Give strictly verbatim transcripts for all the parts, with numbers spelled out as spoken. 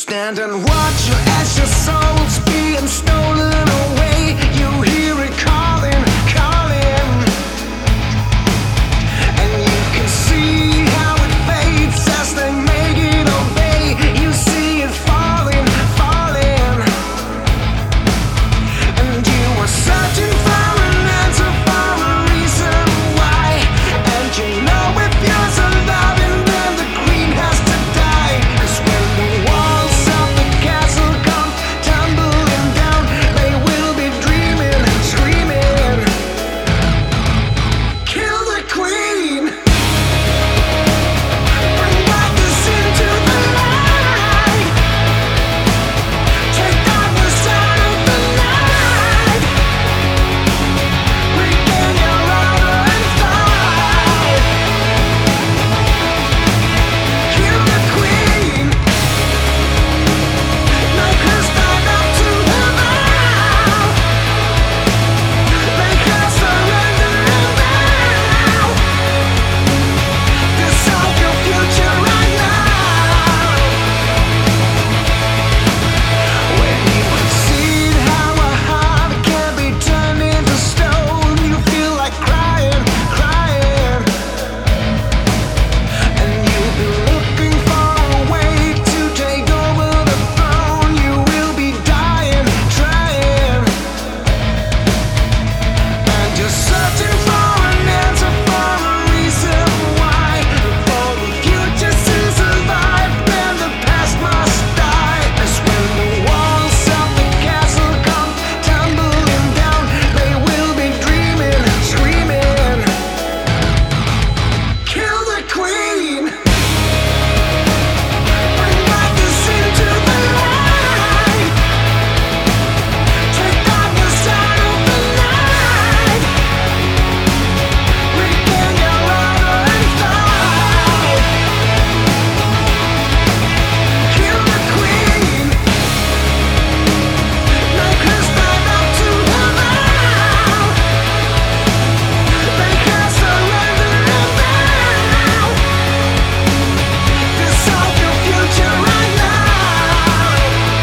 stand and watch as your soul's being stolen away. You hear it calling, calling, and you can see how it fades as they make it obey. You see it falling, falling, and you are searching for an answer, for a reason why. And you know if you're surviving, then the queen has to die. 'Cause when the walls of the castle come tumbling down, they will be dreaming, screaming, kill the queen. Bring back the sin to the light. Take darkness out of the night. Regain your honor and fight. Kill the queen. Make her stand up to the vow. Make her surrender now. Decide your future right now. When you have seen how a heart can be turned into stone, you feel like crying, crying, and you'll be looking for a way to take over the throne. You will be dying, trying, and you're searching for an answer, for a reason why. For the future to survive, then the past must die. 'Cause when the walls of the castle come tumbling down, they will be dreaming, screaming, kill the queen. Bring back the sin to the light. Take darkness out of the night. Regain your honor and fight. Kill the queen. Make her stand up to the vow. Make her surrender now. Decide your future right now.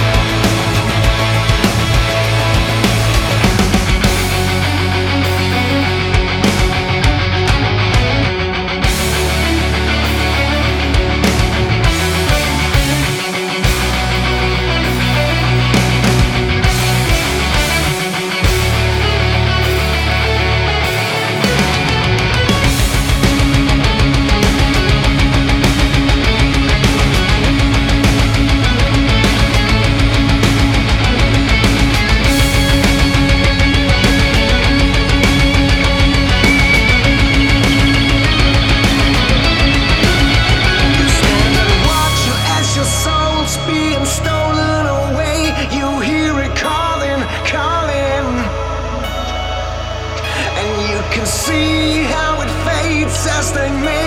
You stand and watch as your soul's being stolen away. You hear it calling, calling, and you can see how it fades as they make